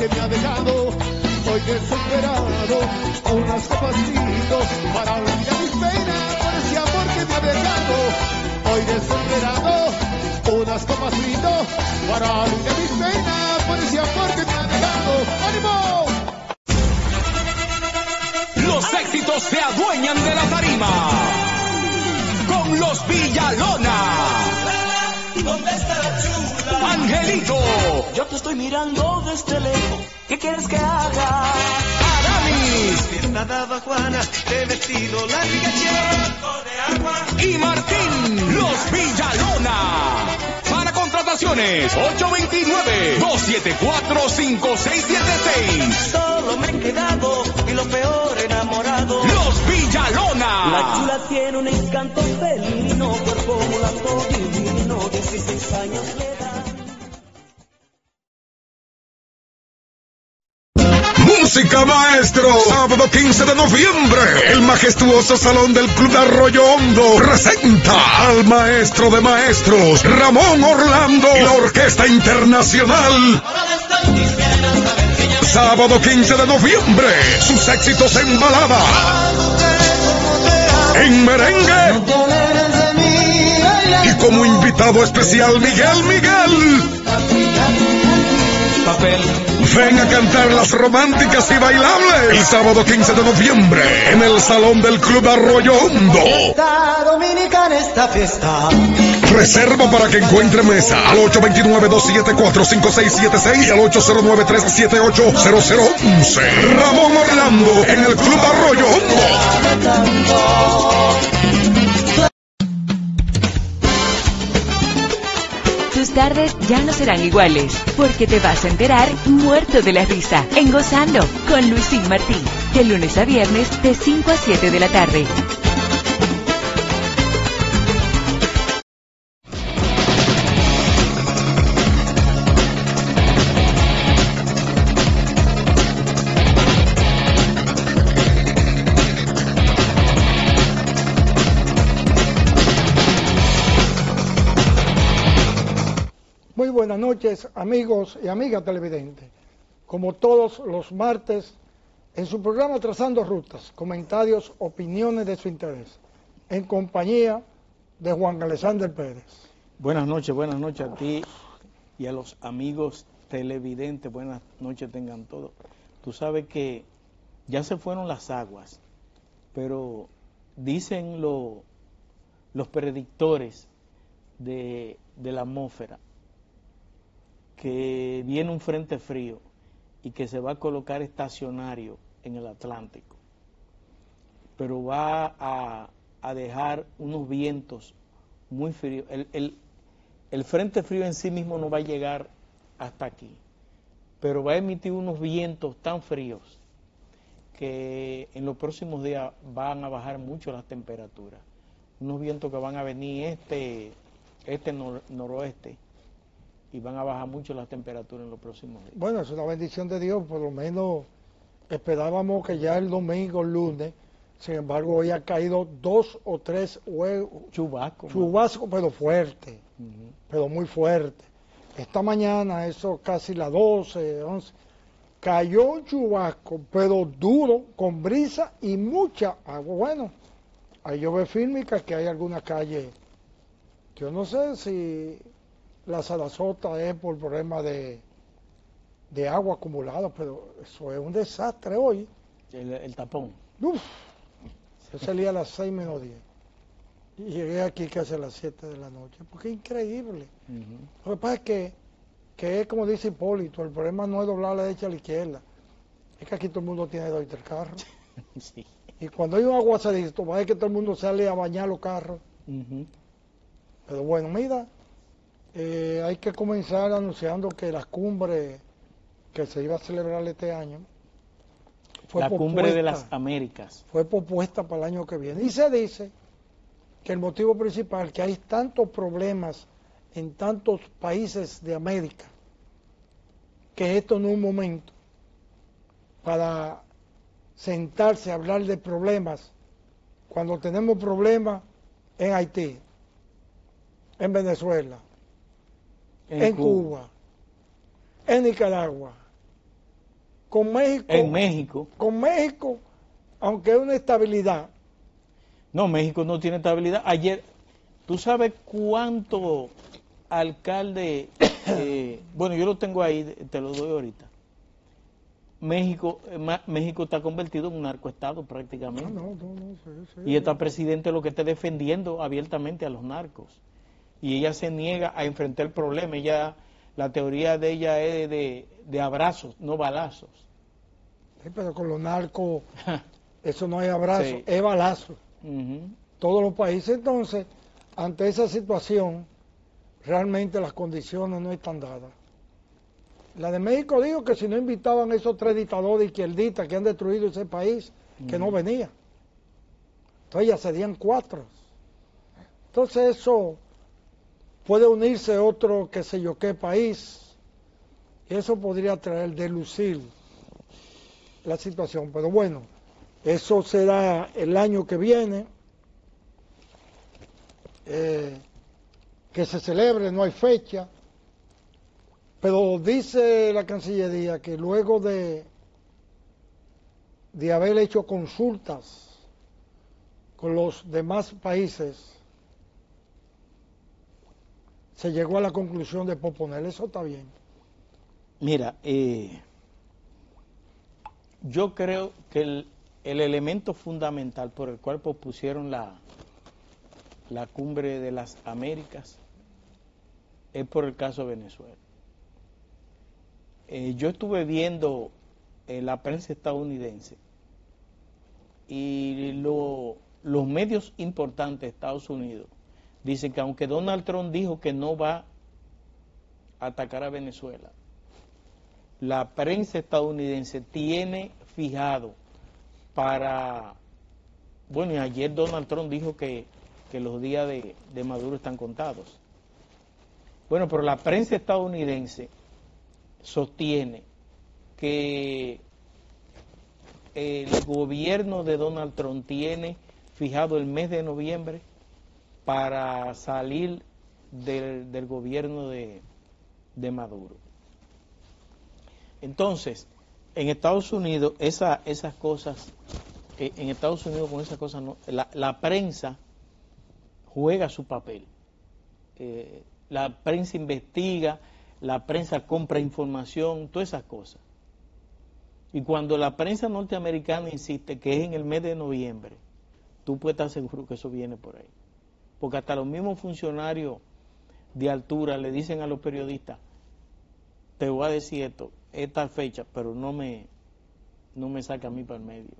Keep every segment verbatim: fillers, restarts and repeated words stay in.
que me ha dejado. Hoy desesperado, a unas copacitos para olvidar mis penas por ese amor que me ha dejado. Hoy desesperado, unas copacitos para olvidar mis penas por ese amor que me ha dejado. ¡Ánimo! Los éxitos se adueñan de la tarima con los Villalona. ¿Dónde está la chula? Angelito. Yo te estoy mirando desde lejos. ¿Qué quieres que haga? Aramis. Despierta Juana, de vestido la de agua. Y Martín. Los Villalona. Para contrataciones ocho dos nueve, dos siete cuatro, cinco seis siete seis. Solo me he quedado y lo peor enamorado. Los Villalona. La chula tiene un encanto felino, cuerpo mulato divino, dieciséis años le da. Música Maestro, sábado quince de noviembre, el majestuoso Salón del Club de Arroyo Hondo presenta al maestro de maestros, Ramón Orlando, y la Orquesta Internacional. Sábado quince de noviembre, sus éxitos en balada, en merengue, y como invitado especial Miguel Miguel. Papel. Ven a cantar las románticas y bailables el sábado quince de noviembre en el Salón del Club Arroyo Hondo. Está dominicana esta fiesta. Reserva para que encuentre mesa al ocho dos nueve, dos siete cuatro, cinco seis siete seis y al ocho cero nueve, tres siete ocho, cero cero once. Ramón Orlando en el Club Arroyo Hondo. Tus tardes ya no serán iguales, porque te vas a enterar muerto de la risa en Gozando con Luisín Martín, de lunes a viernes de cinco a siete de la tarde. Muy buenas noches, amigos y amigas televidentes. Como todos los martes, en su programa Trazando Rutas, comentarios, opiniones de su interés, en compañía de Juan Alexander Pérez. Buenas noches, buenas noches a ti y a los amigos televidentes. Buenas noches tengan todos. Tú sabes que ya se fueron las aguas, pero dicen lo, los predictores de, de la atmósfera que viene un frente frío y que se va a colocar estacionario en el Atlántico, pero va a, a dejar unos vientos muy fríos. El, el, el frente frío en sí mismo no va a llegar hasta aquí, pero va a emitir unos vientos tan fríos que en los próximos días van a bajar mucho las temperaturas. Unos vientos que van a venir este, este nor, noroeste, y van a bajar mucho las temperaturas en los próximos días. Bueno, es una bendición de Dios, por lo menos esperábamos que ya el domingo, el lunes, sin embargo hoy ha caído dos o tres huevos, chubascos, chubascos, pero fuerte, uh-huh. pero muy fuerte. Esta mañana, eso casi las doce, once, cayó un chubasco, pero duro, con brisa y mucha agua. Bueno, ahí yo veo fílmica que hay alguna calle, yo no sé si la Sarasota es por problema de, de agua acumulada, pero eso es un desastre hoy. El, el tapón. Uf, yo salí a las seis menos diez y llegué aquí casi a las siete de la noche, porque es increíble. Uh-huh. Lo que pasa es que, que es como dice Hipólito, el problema no es doblar a la derecha a la izquierda, es que aquí todo el mundo tiene dos y tres carros. Sí. Y cuando hay un aguacerito, va a ver que todo el mundo sale a bañar los carros. Uh-huh. Pero bueno, mira, Eh, hay que comenzar anunciando que la cumbre que se iba a celebrar este año fue la cumbre de las Américas fue propuesta para el año que viene, y se dice que el motivo principal, que hay tantos problemas en tantos países de América, que esto no es un momento para sentarse a hablar de problemas cuando tenemos problemas en Haití, en Venezuela, en, en Cuba. Cuba, en Nicaragua, con México. En México. Con México, aunque es una estabilidad. No, México no tiene estabilidad. Ayer, ¿tú sabes cuánto alcalde, eh, bueno, yo lo tengo ahí, te lo doy ahorita. México eh, México está convertido en un narcoestado prácticamente. No, no, no, no, sí, sí, y esta presidente lo que está defendiendo abiertamente a los narcos. Y ella se niega a enfrentar el problema. Ella, la teoría de ella es de, de abrazos, no balazos. Sí, pero con los narcos, eso no es abrazo, Sí. es balazo. Uh-huh. Todos los países, entonces, ante esa situación, realmente las condiciones no están dadas. La de México dijo que si no invitaban a esos tres dictadores izquierdistas que han destruido ese país, que no venía. Entonces ya serían cuatro. Entonces eso puede unirse otro, qué sé yo, qué país, y eso podría traer, delucir la situación. Pero bueno, eso será el año que viene, eh, que se celebre, no hay fecha. Pero dice la Cancillería que luego de, de haber hecho consultas con los demás países, se llegó a la conclusión de posponer. Eso está bien. Mira, eh, yo creo que el, el elemento fundamental por el cual pospusieron la, la cumbre de las Américas es por el caso de Venezuela. Eh, yo estuve viendo eh, la prensa estadounidense y lo, los medios importantes de Estados Unidos dicen que aunque Donald Trump dijo que no va a atacar a Venezuela, la prensa estadounidense tiene fijado para, bueno, y ayer Donald Trump dijo que, que los días de, de Maduro están contados. Bueno, pero la prensa estadounidense sostiene que el gobierno de Donald Trump tiene fijado el mes de noviembre para salir del, del gobierno de, de Maduro. Entonces, en Estados Unidos, esa, esas cosas, eh, en Estados Unidos con esas cosas, no, la, la prensa juega su papel. Eh, la prensa investiga, la prensa compra información, todas esas cosas. Y cuando la prensa norteamericana insiste que es en el mes de noviembre, tú puedes estar seguro que eso viene por ahí. Porque hasta los mismos funcionarios de altura le dicen a los periodistas, te voy a decir esto, esta fecha, pero no me, no me saca a mí para el medio.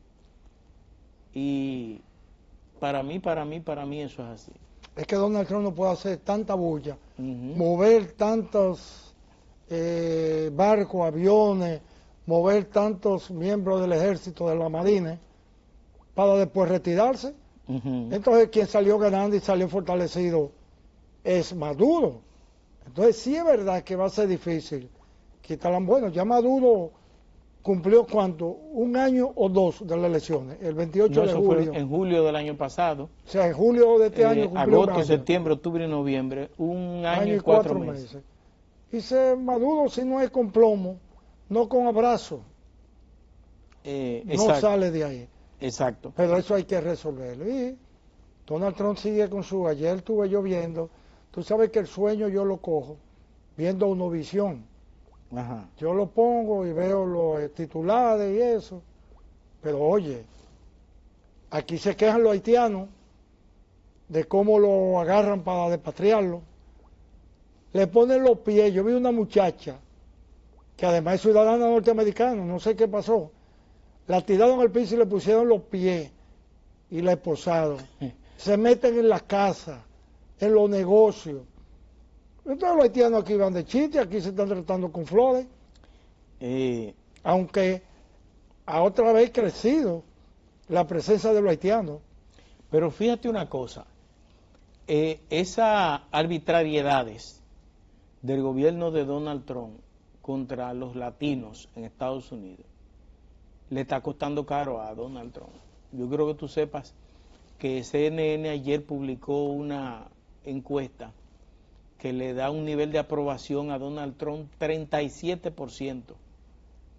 Y para mí, para mí, para mí eso es así. Es que Donald Trump no puede hacer tanta bulla, Uh-huh. mover tantos eh, barcos, aviones, mover tantos miembros del ejército, de la marina, para después retirarse. Uh-huh. Entonces quien salió ganando y salió fortalecido es Maduro. Entonces sí es verdad que va a ser difícil quitarla. Bueno, ya Maduro cumplió ¿cuánto? Un año o dos de las elecciones, el veintiocho No, de eso julio. fue en julio del año pasado. O sea, en julio de este Eh, año cumplió agosto, un año. septiembre, octubre y noviembre, un año, año y cuatro, meses. Y se Maduro, si no es con plomo, no con abrazo, Eh, no exacto, sale de ahí. exacto. Pero eso hay que resolverlo. Y Donald Trump sigue con su, ayer estuve yo viendo, tú sabes que el sueño yo lo cojo viendo Unovisión. Ajá. Yo lo pongo y veo los eh, titulares y eso. Pero oye, aquí se quejan los haitianos de cómo lo agarran para despatriarlo. Le ponen los pies. Yo vi una muchacha que además es ciudadana norteamericana, no sé qué pasó. La tiraron al piso y le pusieron los pies y la esposaron. Se meten en la casa, en los negocios. Entonces los haitianos aquí van de chiste, aquí se están tratando con flores. Eh, Aunque a otra vez crecido la presencia de los haitianos. pero fíjate una cosa, eh, esas arbitrariedades del gobierno de Donald Trump contra los latinos en Estados Unidos le está costando caro a Donald Trump. Yo creo que tú sepas que C N N ayer publicó una encuesta que le da un nivel de aprobación a Donald Trump treinta y siete por ciento.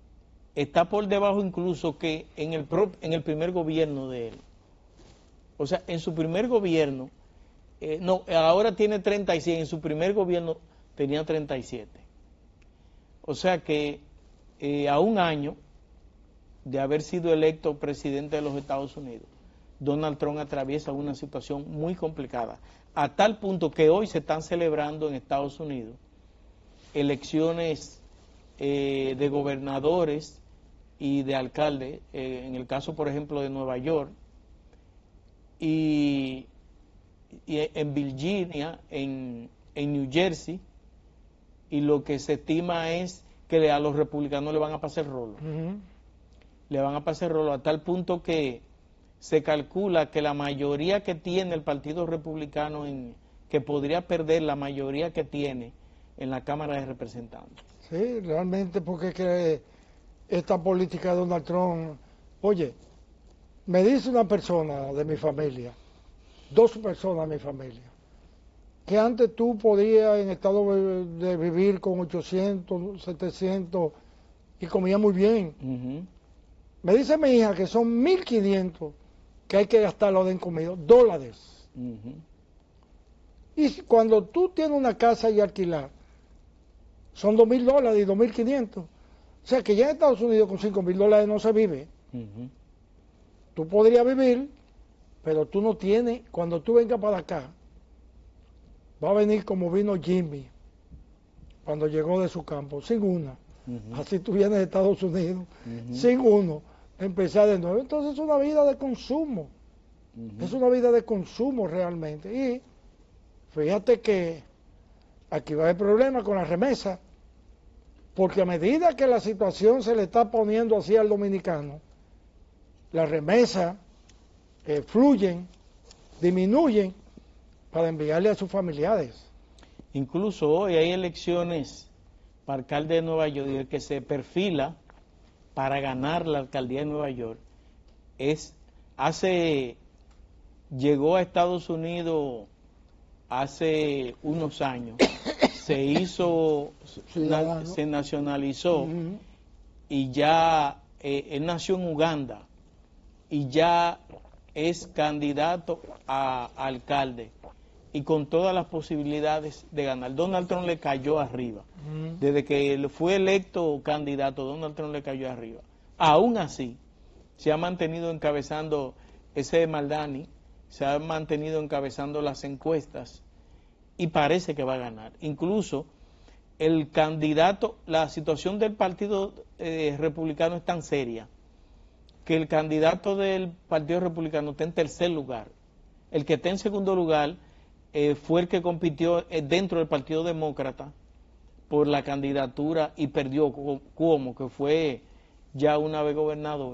está por debajo incluso que en el, pro, en el primer gobierno de él. O sea, en su primer gobierno, eh, no, ahora tiene treinta y seis, en su primer gobierno tenía treinta y siete. O sea que eh, a un año de haber sido electo presidente de los Estados Unidos, Donald Trump atraviesa una situación muy complicada, a tal punto que hoy se están celebrando en Estados Unidos elecciones eh, de gobernadores y de alcaldes, eh, en el caso por ejemplo de Nueva York, y, y en Virginia, en, en New Jersey, y lo que se estima es que a los republicanos le van a pasar rolo. Uh-huh. Le van a pasar rolo a tal punto que se calcula que la mayoría que tiene el Partido Republicano, en, que podría perder la mayoría que tiene en la Cámara de Representantes. Sí, realmente, porque que esta política de Donald Trump, oye, me dice una persona de mi familia, dos personas de mi familia, que antes tú podías en estado de vivir con ochocientos, setecientos y comía muy bien. Uh-huh. Me dice mi hija que son mil quinientos que hay que gastarlo en comida, dólares. Uh-huh. Y cuando tú tienes una casa y alquilar, son dos mil dólares y dos mil quinientos. O sea que ya en Estados Unidos con cinco mil dólares no se vive. Uh-huh. Tú podrías vivir, pero tú no tienes, cuando tú vengas para acá, va a venir como vino Jimmy cuando llegó de su campo, sin una. Uh-huh. Así tú vienes de Estados Unidos, uh-huh, sin uno, empezar de nuevo. Entonces es una vida de consumo. Uh-huh. Es una vida de consumo realmente. Y fíjate que aquí va a haber problema con la remesa, porque a medida que la situación se le está poniendo así al dominicano, las remesas eh, fluyen, disminuyen para enviarle a sus familiares. Incluso hoy hay elecciones para alcalde de Nueva York y el que se perfila para ganar la alcaldía de Nueva York es, hace, llegó a Estados Unidos hace unos años, se hizo, na, se nacionalizó, uh-huh, y ya, eh, él nació en Uganda y ya es candidato a, a alcalde y con todas las posibilidades de ganar. Donald Trump le cayó arriba. Uh-huh. Desde que él fue electo candidato, Donald Trump le cayó arriba. Aún así, se ha mantenido encabezando ese Maldani, se ha mantenido encabezando las encuestas y parece que va a ganar. Incluso el candidato, la situación del Partido eh, Republicano es tan seria que el candidato del Partido Republicano está en tercer lugar. El que está en segundo lugar eh, fue el que compitió eh, dentro del Partido Demócrata por la candidatura y perdió, Cuomo, que fue ya una vez gobernador,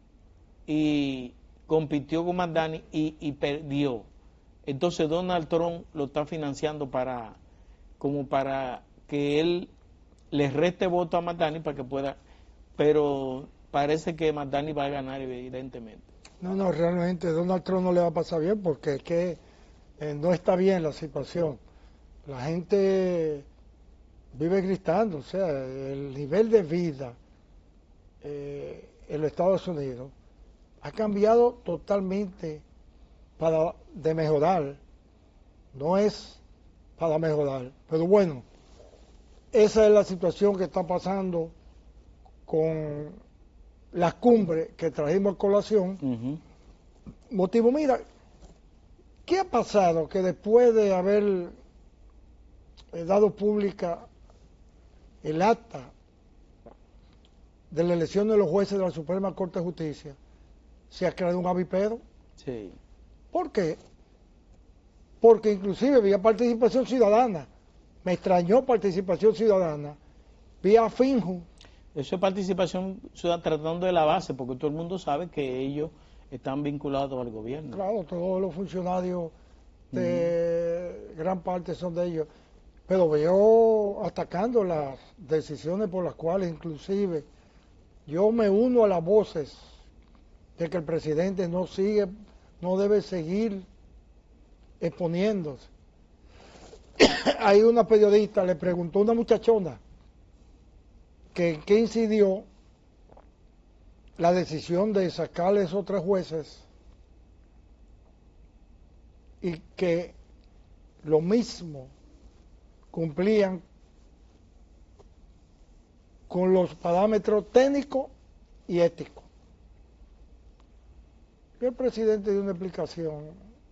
y compitió con Maldani y, y perdió. Entonces Donald Trump lo está financiando para, como para que él le reste voto a Maldani para que pueda, pero parece que Maldani va a ganar evidentemente. No, no, realmente Donald Trump no le va a pasar bien porque es que eh, no está bien la situación. La gente vive gritando, o sea, el nivel de vida eh, en los Estados Unidos ha cambiado totalmente para de mejorar, no es para mejorar, pero bueno, esa es la situación que está pasando con las cumbres que trajimos a colación. Uh-huh. Motivo, mira, ¿qué ha pasado que después de haber eh, dado pública el acta de la elección de los jueces de la Suprema Corte de Justicia, se ha creado un avispero? Sí. ¿Por qué? Porque inclusive había participación ciudadana. Me extrañó participación ciudadana vía Finju. Eso es participación ciudadana tratando de la base, porque todo el mundo sabe que ellos están vinculados al gobierno. Claro, todos los funcionarios de uh-huh. gran parte son de ellos. Pero veo atacando las decisiones por las cuales inclusive yo me uno a las voces de que el presidente no sigue, no debe seguir exponiéndose. Hay una periodista, le preguntó a una muchachona que en qué incidió la decisión de sacarle esos tres jueces y que lo mismo cumplían con los parámetros técnicos y éticos. Y el presidente dio una explicación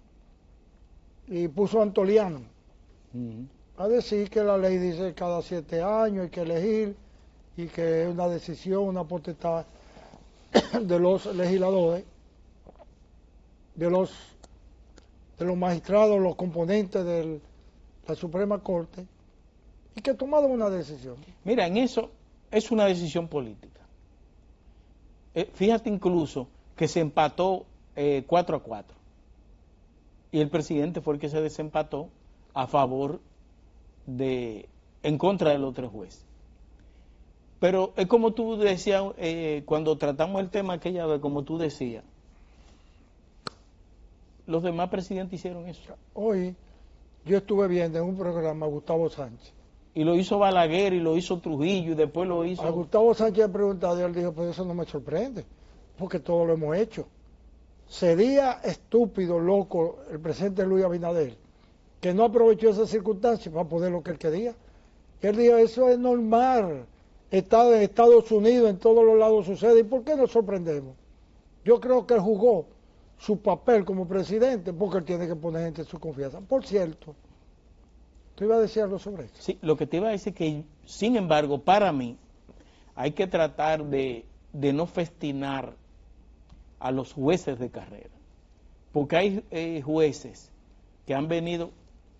y puso a Antoliano uh-huh. a decir que la ley dice que cada siete años hay que elegir y que es una decisión, una potestad de los legisladores, de los de los magistrados, los componentes de la Suprema Corte, y que tomaron una decisión. Mira, en eso es una decisión política. Eh, fíjate incluso que se empató eh, cuatro a cuatro. Y el presidente fue el que se desempató a favor de, en contra de los tres jueces. Pero es como tú decías, eh, cuando tratamos el tema aquella vez, como tú decías, los demás presidentes hicieron eso. Hoy yo estuve viendo en un programa a Gustavo Sánchez. Y lo hizo Balaguer y lo hizo Trujillo y después lo hizo... A Gustavo Sánchez le preguntado y él dijo, pues eso no me sorprende, porque todo lo hemos hecho. Sería estúpido, loco, el presidente Luis Abinader, que no aprovechó esa circunstancia para poner lo que él quería. Él dijo, eso es normal, está en Estados Unidos, en todos los lados sucede, ¿y por qué nos sorprendemos? Yo creo que él jugó su papel como presidente porque él tiene que poner gente en su confianza. Por cierto, ¿tú ibas a decir algo sobre eso? Sí, lo que te iba a decir que, sin embargo, para mí, hay que tratar de, de no festinar a los jueces de carrera, porque hay eh, jueces que han venido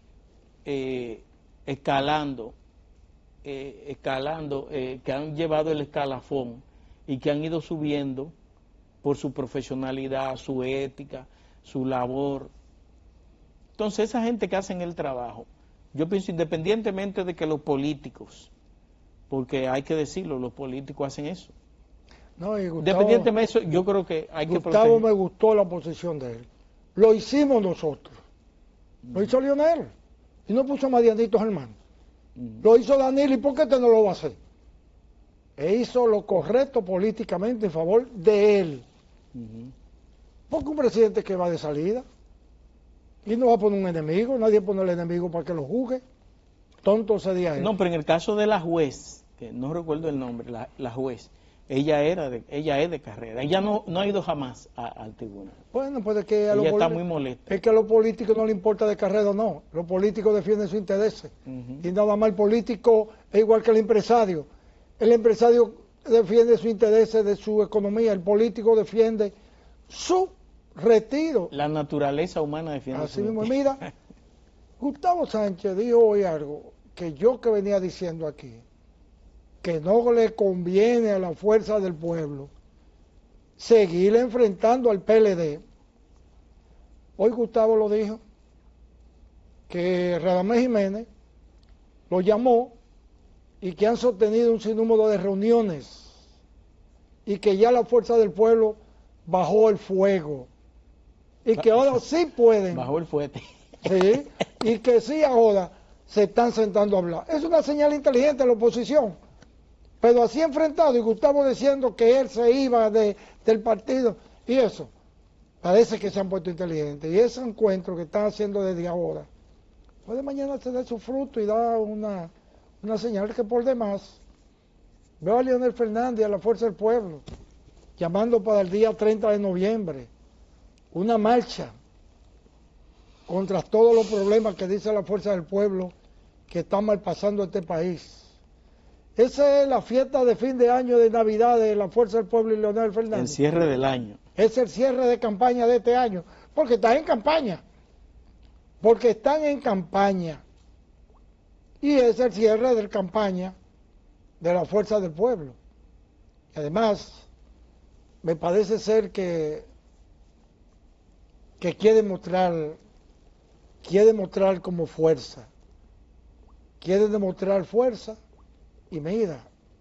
eh, escalando, eh, escalando, eh, que han llevado el escalafón y que han ido subiendo por su profesionalidad, su ética, su labor. Entonces, esa gente que hacen el trabajo, yo pienso, independientemente de que los políticos, porque hay que decirlo, los políticos hacen eso. No, y Gustavo, independientemente de eso, yo creo que hay Gustavo que proteger. Me gustó la posición de él. Lo hicimos nosotros. Lo hizo Lionel. Y no puso a Marianito Germán. Mm. Lo hizo Danilo, ¿y por qué este no lo va a hacer? E hizo lo correcto políticamente en favor de él. Uh-huh. Porque un presidente que va de salida y no va a poner un enemigo, nadie pone el enemigo para que lo juzgue. Tonto sería él. No, pero en el caso de la juez, que no recuerdo el nombre, la, la juez, ella era de, ella es de carrera, ella no, no ha ido jamás a, al tribunal. Bueno, pues es que ella a está muy molesta. Es que a los políticos no le importa de carrera o no, los políticos defienden sus intereses. Uh-huh. Y nada más el político es igual que el empresario. El empresario defiende sus intereses de su economía, el político defiende su retiro. La naturaleza humana defiende Así mismo, mira, Gustavo Sánchez dijo hoy algo que yo que venía diciendo aquí, que no le conviene a la fuerza del pueblo seguir enfrentando al P L D. Hoy Gustavo lo dijo, que Radamés Jiménez lo llamó y que han sostenido un sinnúmero de reuniones y que ya la fuerza del pueblo bajó el fuego y que ahora sí pueden. Bajó el fuete. Sí, y que sí ahora se están sentando a hablar. Es una señal inteligente de la oposición, pero así enfrentado y Gustavo diciendo que él se iba de, del partido y eso, parece que se han puesto inteligentes y ese encuentro que están haciendo desde ahora puede mañana tener su fruto y dar una, una señal que por demás veo a Leonel Fernández y a la Fuerza del Pueblo llamando para el día treinta de noviembre una marcha contra todos los problemas que dice la Fuerza del Pueblo que están malpasando este país. Esa es la fiesta de fin de año de Navidad de la Fuerza del Pueblo y Leonel Fernández. El cierre del año. Es el cierre de campaña de este año, porque están en campaña. Porque están en campaña. Y es el cierre de la campaña de la Fuerza del Pueblo. Además, me parece ser que, que quiere mostrar, quiere mostrar como fuerza. Quiere demostrar fuerza. Y mira,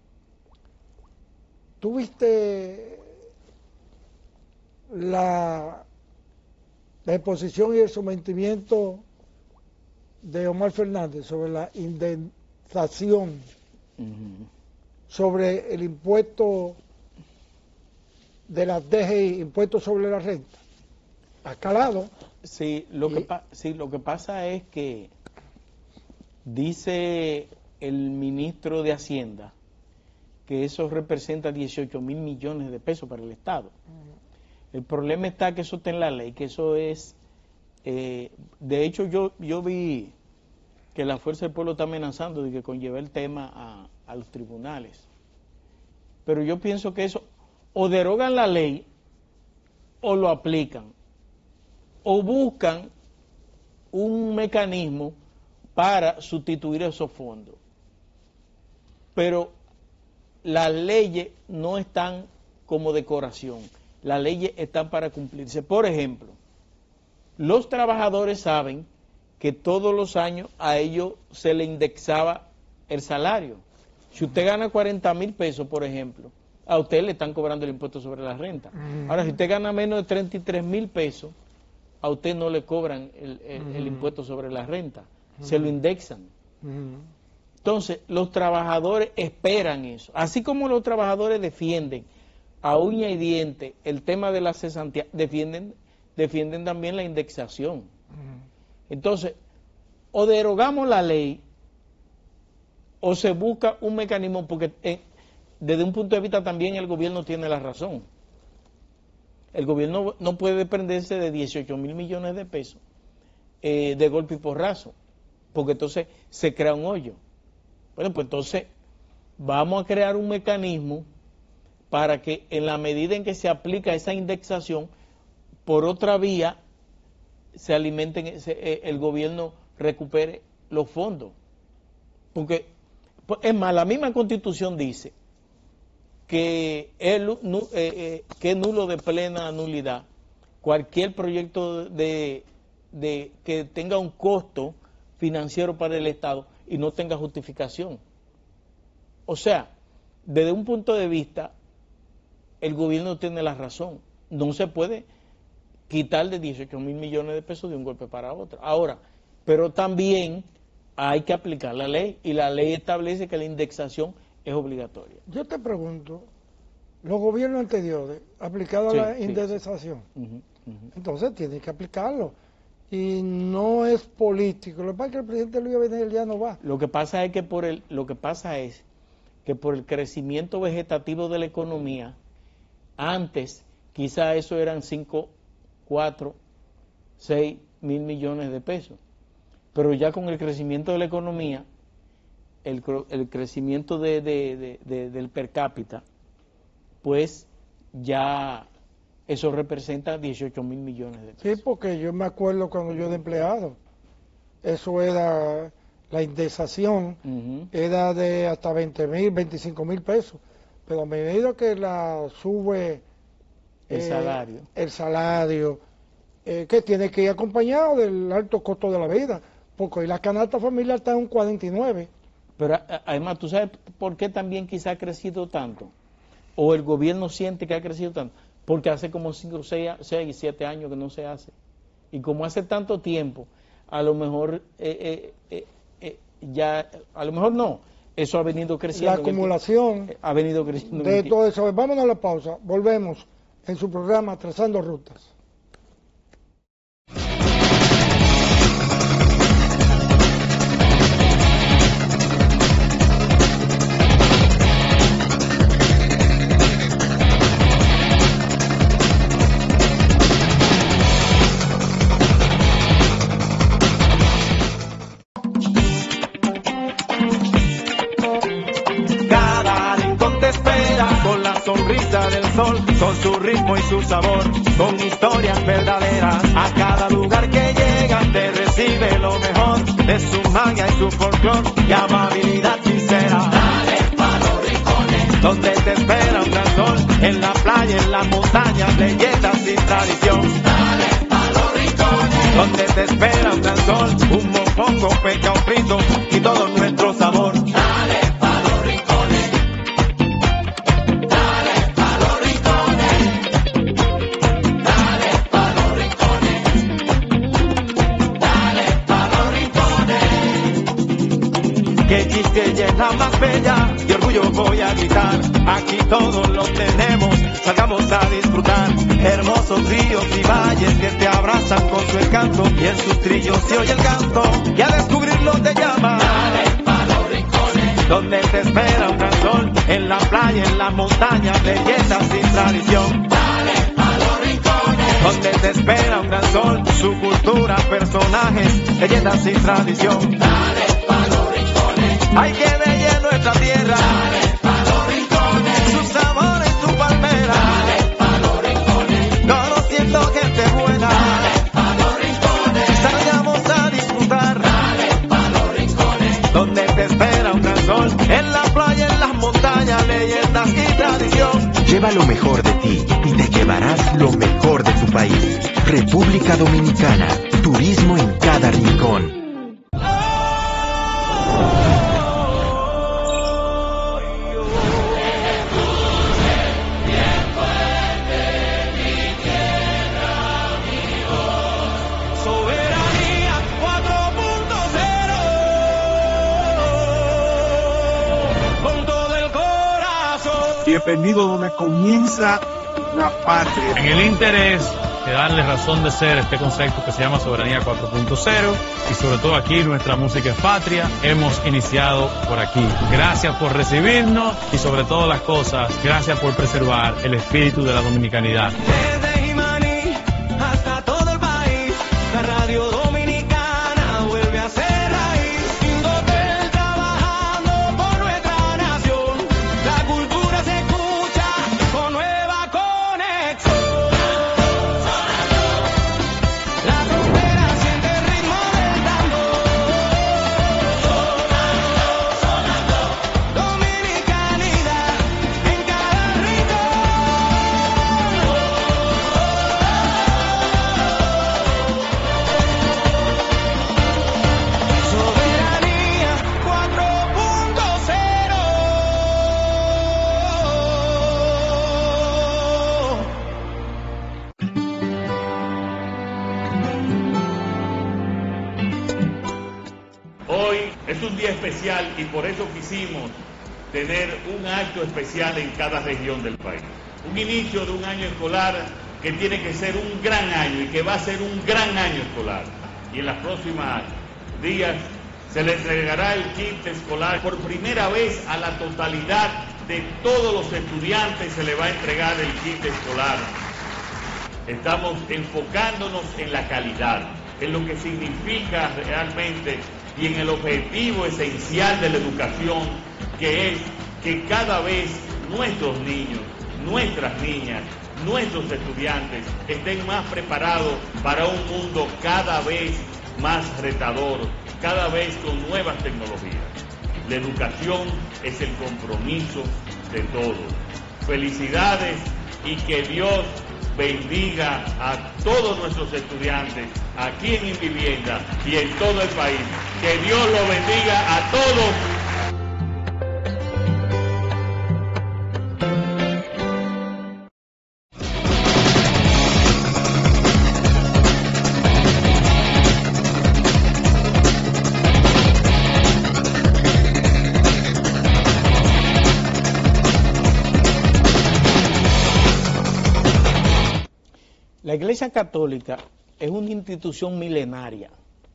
tuviste la, la exposición y el sometimiento de Omar Fernández sobre la indemnización, uh-huh. sobre el impuesto de la D G I, impuestos sobre la renta, ha calado. Sí, lo, y, que pa sí, lo que pasa es que dice el ministro de Hacienda que eso representa dieciocho mil millones de pesos para el Estado. El problema está que eso está en la ley, que eso es... Eh, de hecho, yo, yo vi que la Fuerza del Pueblo está amenazando de que conlleve el tema a, a los tribunales. Pero yo pienso que eso, o derogan la ley, o lo aplican, o buscan un mecanismo para sustituir esos fondos. Pero las leyes no están como decoración, las leyes están para cumplirse. Por ejemplo, los trabajadores saben que todos los años a ellos se le indexaba el salario. Si usted gana cuarenta mil pesos, por ejemplo, a usted le están cobrando el impuesto sobre la renta. Ahora, si usted gana menos de treinta y tres mil pesos, a usted no le cobran el, el, el impuesto sobre la renta, se lo indexan. Entonces, los trabajadores esperan eso. Así como los trabajadores defienden a uña y diente el tema de la cesantía, defienden, defienden también la indexación. Entonces, o derogamos la ley, o se busca un mecanismo, porque eh, desde un punto de vista también el gobierno tiene la razón. El gobierno no puede desprenderse de dieciocho mil millones de pesos eh, de golpe y porrazo, porque entonces se crea un hoyo. Bueno, pues entonces vamos a crear un mecanismo para que en la medida en que se aplica esa indexación, por otra vía, se alimenten, se, eh, el gobierno recupere los fondos. Porque, pues, es más, la misma Constitución dice que es, nu, eh, eh, que es nulo de plena nulidad cualquier proyecto de, de que tenga un costo financiero para el Estado y no tenga justificación. O sea, desde un punto de vista, el gobierno tiene la razón. No se puede quitar de dieciocho mil millones de pesos de un golpe para otro. Ahora, pero también hay que aplicar la ley, y la ley establece que la indexación es obligatoria. Yo te pregunto, los gobiernos anteriores aplicaron sí, la sí, indexación, sí. Uh-huh, uh-huh. Entonces tienen que aplicarlo. Y no es político. Lo que pasa es que el presidente Luis Abinader ya no va. Lo que pasa es que por el, lo que pasa es que por el crecimiento vegetativo de la economía, antes quizá eso eran cinco, cuatro, seis mil millones de pesos. Pero ya con el crecimiento de la economía, el, el crecimiento de, de, de, de, del per cápita, pues ya eso representa dieciocho mil millones de pesos. Sí, porque yo me acuerdo cuando yo de empleado, eso era, la indexación uh-huh. era de hasta veinte mil, veinticinco mil pesos, pero a medida que la sube el eh, salario, el salario eh, que tiene que ir acompañado del alto costo de la vida, porque hoy la canasta familiar está en un cuarenta y nueve. Pero además, ¿tú sabes por qué también quizá ha crecido tanto? ¿O el gobierno siente que ha crecido tanto? Porque hace como cinco, seis, siete años que no se hace. Y como hace tanto tiempo, a lo mejor eh, eh, eh, eh, ya, a lo mejor no, eso ha venido creciendo. La acumulación el, ha venido creciendo de todo eso. Vámonos a la pausa, volvemos en su programa Trazando Rutas. Con su ritmo y su sabor, con historias verdaderas. A cada lugar que llegan te recibe lo mejor de su magia y su folclor y amabilidad sincera. Dale pa' los rincones, donde te espera un gran sol, en la playa, en las montañas, leyendas y tradición. Dale pa' los rincones, donde te espera un gran sol, un mofongo, peca, un frito y todo nuestro sabor. Dale pa' los rincones. Que ella es la más bella de orgullo voy a gritar, aquí todos lo tenemos, salgamos a disfrutar, hermosos ríos y valles que te abrazan con su encanto, y en sus trillos se oye el canto, y a descubrirlo te llama. Dale pa' los rincones, donde te espera un gran sol, en la playa, en las montañas, leyendas y tradición. Dale pa' los rincones, donde te espera un gran sol, su cultura, personajes, leyendas y tradición. Dale pa' los rincones, hay que bella nuestra tierra. Dale pa' los rincones, su sabor en tu palmera. Dale pa' los rincones, conociendo gente buena. Dale pa' los rincones, salgamos a disfrutar. Dale pa' los rincones, donde te espera un gran sol, en la playa, en las montañas, leyendas y tradición. Lleva lo mejor de ti y te llevarás lo mejor de tu país. República Dominicana, turismo en cada rincón. Bienvenido donde comienza la patria. En el interés de darle razón de ser este concepto que se llama Soberanía cuatro punto cero, y sobre todo aquí nuestra música es patria, hemos iniciado por aquí. Gracias por recibirnos y sobre todas las cosas, gracias por preservar el espíritu de la dominicanidad. Desde Jimaní hasta todo el país, la radio dominicana vuelve a ser raíz. Indotel trabajando por nuestra nación, la cultura se escucha con nueva conexión. La frontera siente el ritmo del tambor. Dominicanidad en cada rincón. Soberanía cuatro punto cero. Hoy es un día especial y por eso quisimos tener un acto especial en cada región del país. Un inicio de un año escolar que tiene que ser un gran año y que va a ser un gran año escolar. Y en las próximas días se le entregará el kit escolar por primera vez a la totalidad de todos los estudiantes, se le va a entregar el kit escolar. Estamos enfocándonos en la calidad, en lo que significa realmente y en el objetivo esencial de la educación, que es que cada vez nuestros niños, nuestras niñas, nuestros estudiantes estén más preparados para un mundo cada vez más retador, cada vez con nuevas tecnologías. La educación es el compromiso de todos. Felicidades y que Dios bendiga a todos nuestros estudiantes aquí en Invivienda y en todo el país. Que Dios los bendiga a todos. La Iglesia Católica es una institución milenaria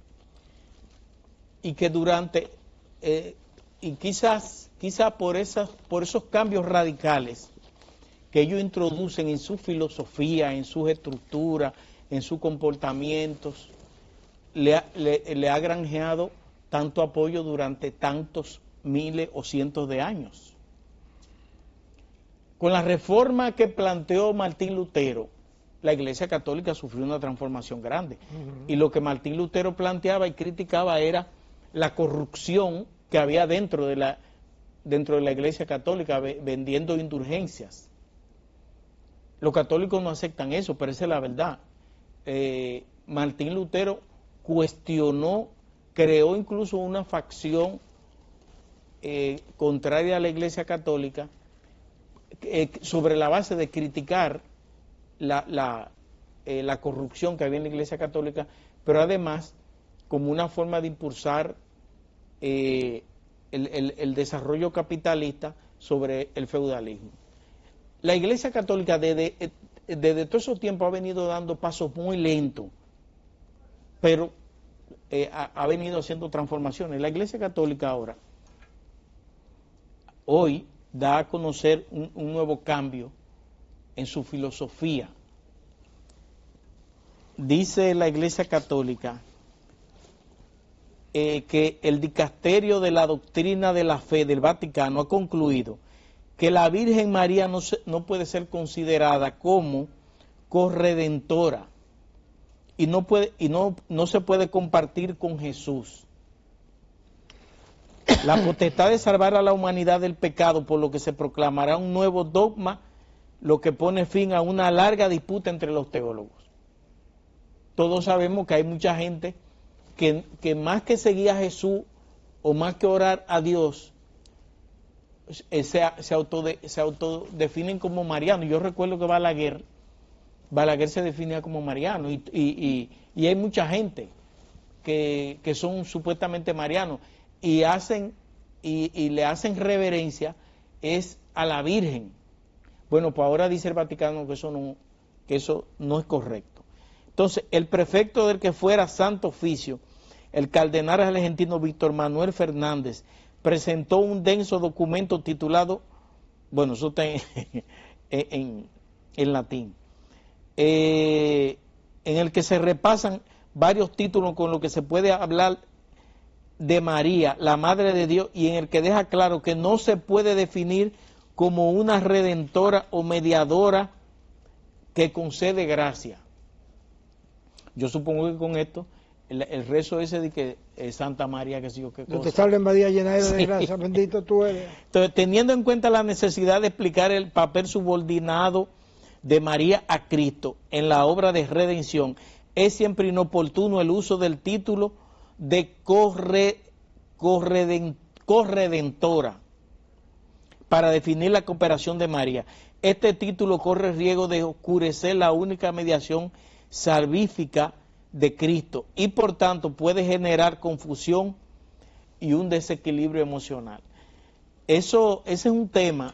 y que durante, eh, y quizás, quizás por, esas, por esos cambios radicales que ellos introducen en su filosofía, en sus estructuras, en sus comportamientos, le ha, le, le ha granjeado tanto apoyo durante tantos miles o cientos de años. Con la reforma que planteó Martín Lutero, la Iglesia Católica sufrió una transformación grande. Uh-huh. Y lo que Martín Lutero planteaba y criticaba era la corrupción que había dentro de la, dentro de la Iglesia Católica, vendiendo indulgencias. Los católicos no aceptan eso, pero esa es la verdad. Eh, Martín Lutero cuestionó, creó incluso una facción eh, contraria a la Iglesia Católica eh, sobre la base de criticar La, la, eh, la corrupción que había en la Iglesia Católica, pero además como una forma de impulsar eh, el, el, el desarrollo capitalista sobre el feudalismo. La Iglesia Católica desde, desde todo ese tiempo ha venido dando pasos muy lentos, pero eh, ha, ha venido haciendo transformaciones. La Iglesia Católica ahora, hoy, da a conocer un, un nuevo cambio en su filosofía. Dice la Iglesia Católica eh, que el dicasterio de la doctrina de la fe del Vaticano ha concluido que la Virgen María no, se, no puede ser considerada como corredentora y no puede y no, no se puede compartir con Jesús la potestad de salvar a la humanidad del pecado, por lo que se proclamará un nuevo dogma, lo que pone fin a una larga disputa entre los teólogos. Todos sabemos que hay mucha gente que, que más que seguir a Jesús o más que orar a Dios, se, se, autode, se autodefinen como marianos. Yo recuerdo que Balaguer, Balaguer se definía como mariano y, y, y, y hay mucha gente que, que son supuestamente marianos y hacen y, y le hacen reverencia es a la Virgen. Bueno, pues ahora dice el Vaticano que eso no, que eso no es correcto. Entonces, el prefecto del que fuera Santo Oficio, el cardenal argentino Víctor Manuel Fernández, presentó un denso documento titulado, bueno, eso está en, en, en latín, eh, en el que se repasan varios títulos con los que se puede hablar de María, la Madre de Dios, y en el que deja claro que no se puede definir como una redentora o mediadora que concede gracia. Yo supongo que con esto, el, el rezo ese de que eh, Santa María, que sé yo qué cosa. No te sale María llena de Sí. gracia, bendito tú eres. Entonces, teniendo en cuenta la necesidad de explicar el papel subordinado de María a Cristo en la obra de redención, es siempre inoportuno el uso del título de corre, correden, corredentora para definir la cooperación de María. Este título corre riesgo de oscurecer la única mediación salvífica de Cristo y por tanto puede generar confusión y un desequilibrio emocional. Eso, ese es un tema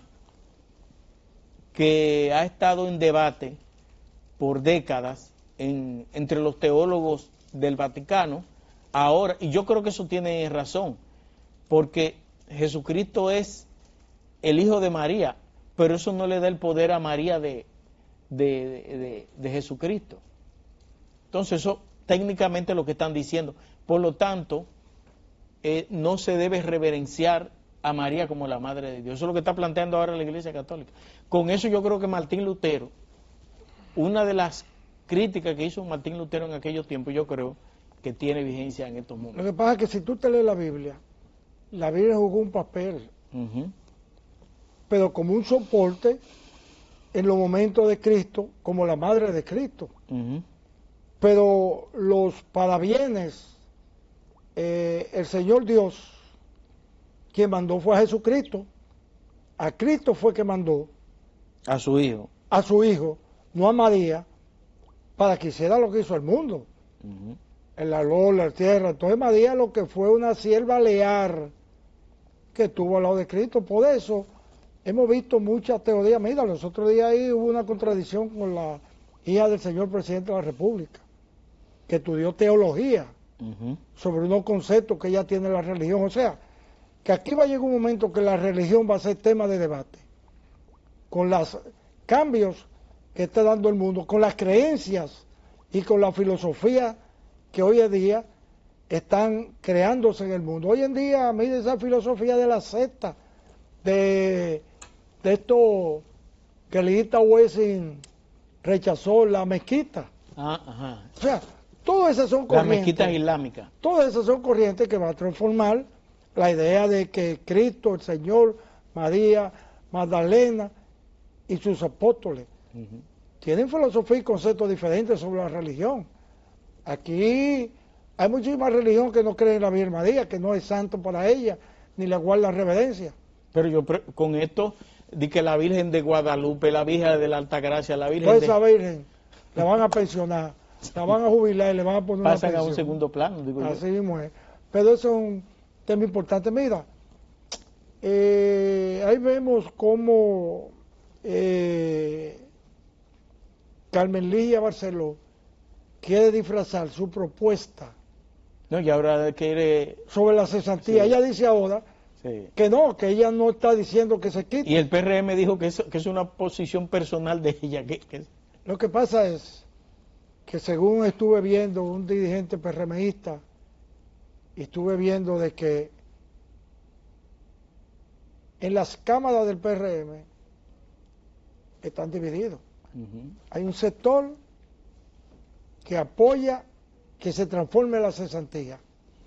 que ha estado en debate por décadas en, entre los teólogos del Vaticano. Ahora, y yo creo que eso tiene razón, porque Jesucristo es el Hijo de María, pero eso no le da el poder a María de, de, de, de Jesucristo. Entonces eso técnicamente es lo que están diciendo. Por lo tanto, eh, no se debe reverenciar a María como la Madre de Dios. Eso es lo que está planteando ahora la Iglesia Católica. Con eso yo creo que Martín Lutero, una de las críticas que hizo Martín Lutero en aquellos tiempos, yo creo que tiene vigencia en estos momentos. Lo que pasa es que si tú te lees la Biblia, la Biblia jugó un papel, uh-huh. pero como un soporte en los momentos de Cristo, como la Madre de Cristo. Uh-huh. Pero los parabienes, eh, el Señor Dios, quien mandó fue a Jesucristo. A Cristo fue que mandó a su Hijo, a su Hijo, no a María, para que hiciera lo que hizo el mundo. Uh-huh. En la luz, la tierra. Entonces María lo que fue una sierva leal que estuvo al lado de Cristo. Por eso hemos visto muchas teorías. Mira, los otros días ahí hubo una contradicción con la hija del señor presidente de la República, que estudió teología uh-huh. sobre unos conceptos que ella tiene en la religión. O sea, que aquí va a llegar un momento que la religión va a ser tema de debate, con los cambios que está dando el mundo, con las creencias y con la filosofía que hoy en día están creándose en el mundo. Hoy en día, mire esa filosofía de la secta, de, de esto que el Ita Wessing rechazó, la mezquita. Ah, ajá. O sea, todas esas son corrientes. Las mezquitas islámicas. Todas esas son corrientes que van a transformar la idea de que Cristo, el Señor, María, Magdalena y sus apóstoles uh-huh. tienen filosofía y conceptos diferentes sobre la religión. Aquí hay muchísimas religiones que no creen en la Virgen María, que no es santo para ella, ni le guarda reverencia. Pero yo con esto, di que la Virgen de Guadalupe, la Virgen de la Altagracia, la Virgen pues de... esa Virgen la van a pensionar, la van a jubilar y le van a poner Pasan una pensión. a un segundo plano, digo Así yo. mismo es. Pero eso es un tema importante. Mira, eh, ahí vemos cómo eh, Carmen Ligia Barceló quiere disfrazar su propuesta no, y ahora quiere sobre la cesantía. Sí. Ella dice ahora sí. que no, que ella no está diciendo que se quite. Y el P R M dijo que es, que es una posición personal de ella. Que, que... Lo que pasa es que según estuve viendo un dirigente PRMista, y estuve viendo de que en las cámaras del P R M están divididos. Uh-huh. Hay un sector que apoya que se transforme la cesantía.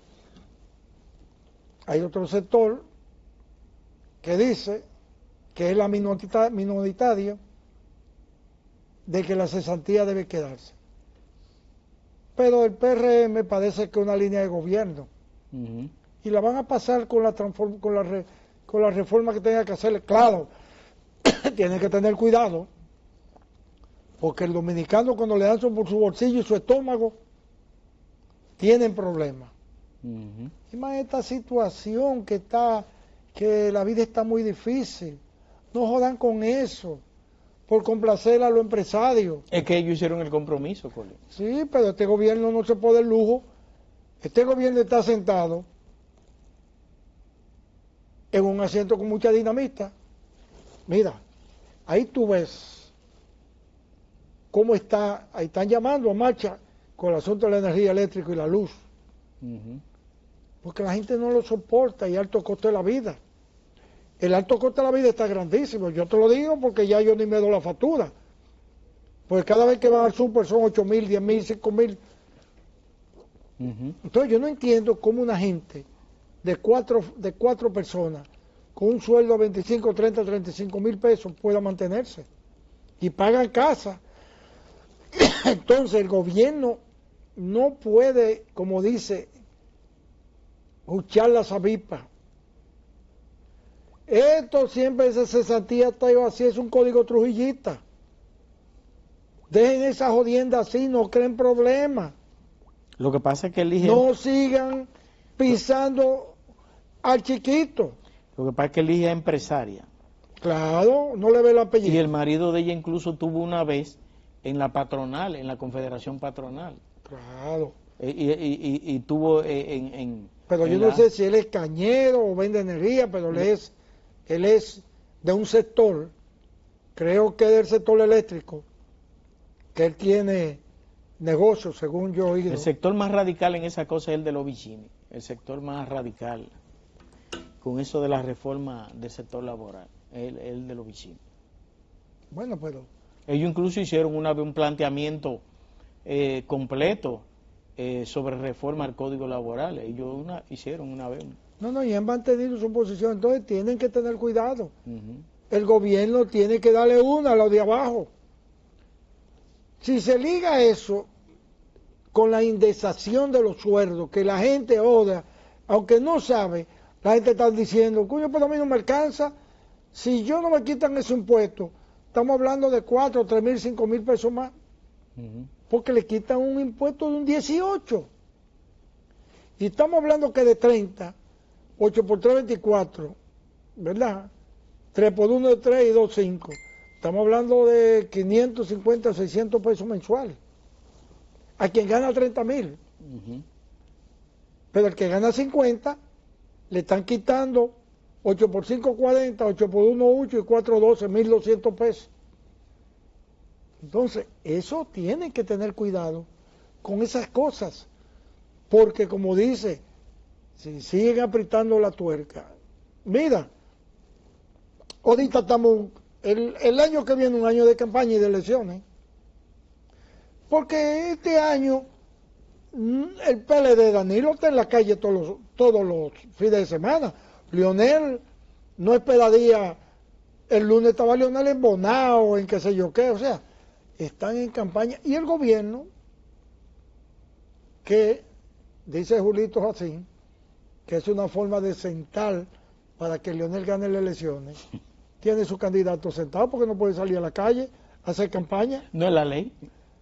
Hay otro sector que dice que es la minorita, minoritaria de que la cesantía debe quedarse. Pero el P R M parece que es una línea de gobierno. Uh-huh. Y la van a pasar con la, transform, con la, re, con la reforma que tenga que hacerle. Claro, tiene que tener cuidado, porque el dominicano cuando le dan por su bolsillo y su estómago, tienen problemas. Uh-huh. Y más esta situación que está, que la vida está muy difícil. No jodan con eso, por complacer a los empresarios. Es que ellos hicieron el compromiso, Colin. Sí, pero este gobierno no se puede el lujo. Este gobierno está sentado en un asiento con mucha dinamita. Mira, ahí tú ves cómo está, ahí están llamando a marcha con el asunto de la energía eléctrica y la luz. Uh-huh. Porque la gente no lo soporta y alto costo de la vida. El alto costo de la vida está grandísimo. Yo te lo digo porque ya yo ni me doy la factura. Porque cada vez que van al súper son ocho mil, diez mil, cinco mil. Uh-huh. Entonces yo no entiendo cómo una gente de cuatro, de cuatro personas con un sueldo de veinticinco, treinta, treinta y cinco mil pesos pueda mantenerse. Y pagan casa. Entonces el gobierno no puede, como dice, escuchar las avispas. Esto siempre, esa cesantía está así, es un código trujillista. Dejen esa jodienda así, no creen problemas. Lo que pasa es que elige... No sigan pisando al chiquito. Lo que pasa es que elige a empresaria. Claro, no le ve el apellido. Y el marido de ella incluso tuvo una vez en la patronal, en la confederación patronal. Claro. Y, y, y, y tuvo en... en pero en yo la... no sé si él es cañero o vende energía, pero él es, él es de un sector, creo que del sector eléctrico, que él tiene negocios, según yo he oído. El sector más radical en esa cosa es el de los Vicini, el sector más radical, con eso de la reforma del sector laboral, el, el de los Vicini. Bueno, pero... Ellos incluso hicieron una vez un planteamiento eh, completo eh, sobre reforma al Código Laboral. Ellos una, hicieron una vez. No, no, y han mantenido su posición, entonces tienen que tener cuidado. Uh-huh. El gobierno tiene que darle una a los de abajo. Si se liga eso con la indexación de los sueldos, que la gente odia, aunque no sabe, la gente está diciendo, coño, pero a mí no me alcanza. Si yo no me quitan ese impuesto, estamos hablando de cuatro, tres mil, cinco mil pesos más. Uh-huh. Porque le quitan un impuesto de un dieciocho. Y estamos hablando que de treinta, ocho por tres, veinticuatro, ¿verdad? tres por uno de tres y dos, cinco. Estamos hablando de quinientos cincuenta, seiscientos pesos mensuales. A quien gana treinta mil. Uh-huh. Pero el que gana cincuenta, le están quitando ocho por cinco, cuarenta, ocho por uno, ocho y cuatro, doce, mil doscientos pesos. Entonces, eso tiene que tener cuidado con esas cosas. Porque como dice, si siguen apretando la tuerca, mira, ahorita estamos, el, el año que viene un año de campaña y de elecciones, porque este año el P L D Danilo está en la calle todos los, todos los fines de semana. Leonel no esperaría, el lunes estaba Leonel en Bonao, en qué sé yo qué, o sea, están en campaña. Y el gobierno, que dice Julito Jacín, que es una forma de sentar para que Leonel gane las elecciones, tiene su candidato sentado porque no puede salir a la calle a hacer campaña. No es la ley.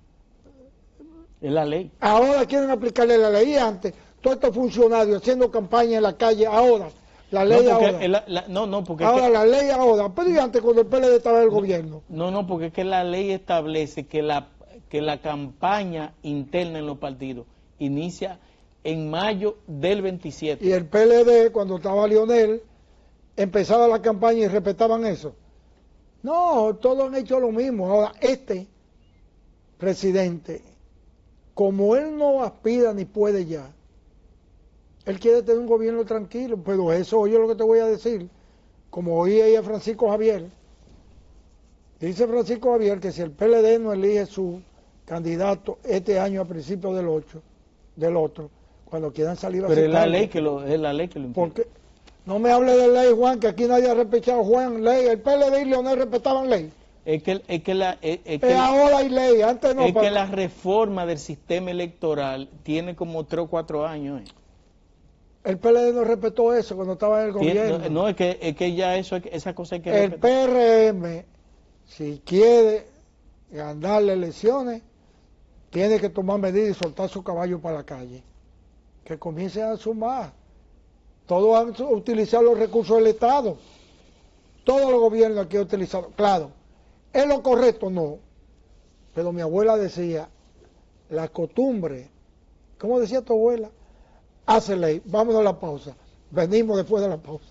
Es la ley. Ahora quieren aplicarle la ley. Antes, todos estos funcionarios haciendo campaña en la calle, ahora La ley no, ahora. La, la, no, no, porque... Ahora, que, la ley ahora, pero y antes cuando el P L D estaba en el no, gobierno. No, no, porque es que la ley establece que la, que la campaña interna en los partidos inicia en mayo del veintisiete. Y el P L D, cuando estaba Lionel, empezaba la campaña y respetaban eso. No, todos han hecho lo mismo. Ahora, este presidente, como él no aspira ni puede ya, él quiere tener un gobierno tranquilo, pero eso, oye lo que te voy a decir, como oí ahí a Francisco Javier, dice Francisco Javier que si el P L D no elige su candidato este año a principios del ocho, del otro, cuando quieran salir a Pero es la aceptarlo, ley que lo, es la ley que lo impide. porque no me hable de ley, Juan, que aquí nadie ha respetado Juan, ley, el P L D y Leonel respetaban ley. Es que, es que, la, es, es Es que, ahora hay ley, antes no. es para... que la reforma del sistema electoral tiene como tres o cuatro años. ¿eh? El P L D no respetó eso cuando estaba en el Tiene, gobierno. no, no, es que, es que ya eso, esa cosa hay que El respetar. P R M, si quiere ganar las elecciones, tiene que tomar medidas y soltar su caballo para la calle. Que comiencen a sumar. Todos han utilizado los recursos del Estado. Todos los gobiernos aquí han utilizado. Claro, ¿es lo correcto? No. Pero mi abuela decía, la costumbre, ¿cómo decía tu abuela? Hace ley. Vámonos a la pausa. Venimos después de la pausa.